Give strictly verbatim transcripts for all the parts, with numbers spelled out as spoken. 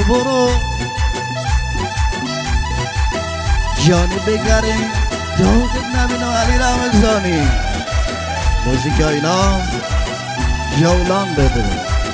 برو جانی بگره داغت نبینو علی رمضانی موزیک اینا جولان بده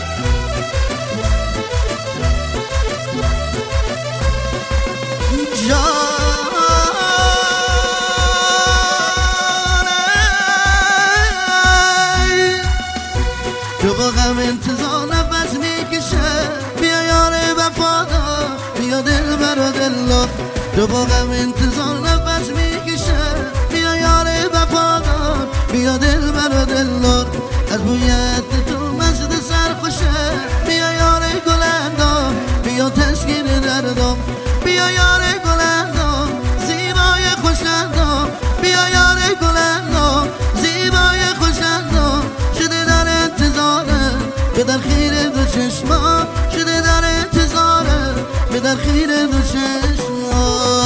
تو با غم انتظار نفس میکشه بیا یار وفادار بیا دل برا دلار تو با غم انتظار نفس میکشه بیا یار وفادار بیا دل برا دلار از بویت تو مزد سرخوشه بیا یار گلندام بیا تسکین دردام بیا یار گلندام زیبای خوشندام بیا یار گلندام زیبای خوشندام شده در انتظاره به در خیره دو چشما شده در انتظاره به در خیره دو چشما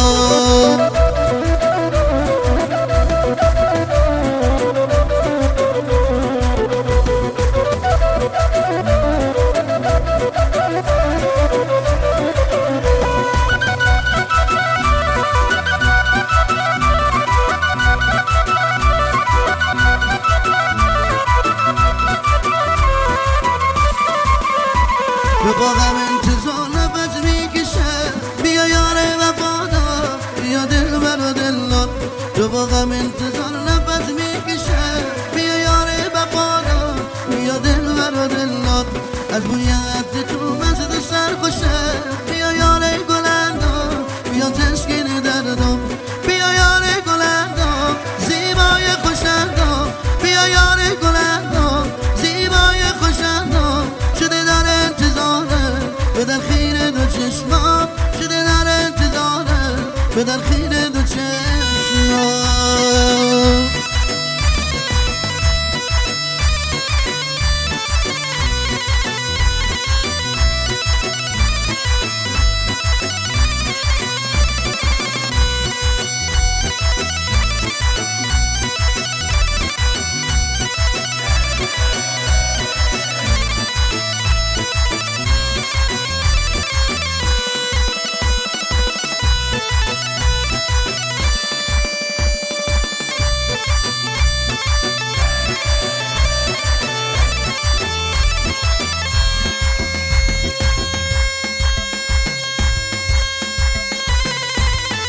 به باغم انتظار نفس میکشه بیا یار وفادار بیا دل برا دلار تو باغم انتظار نفس میکشه بیا یار وفادار بیا دل برا دلار از بویت تو مزد سرخوشه بیا یار گلندام بیا تسکین دردام بیا یار گلندام زیبای خوشندام بیا یار گلندام زیبای خوشندام شده در انتظاره به در خیره دو چشمام شده در انتظاره به در خیره دو چشمام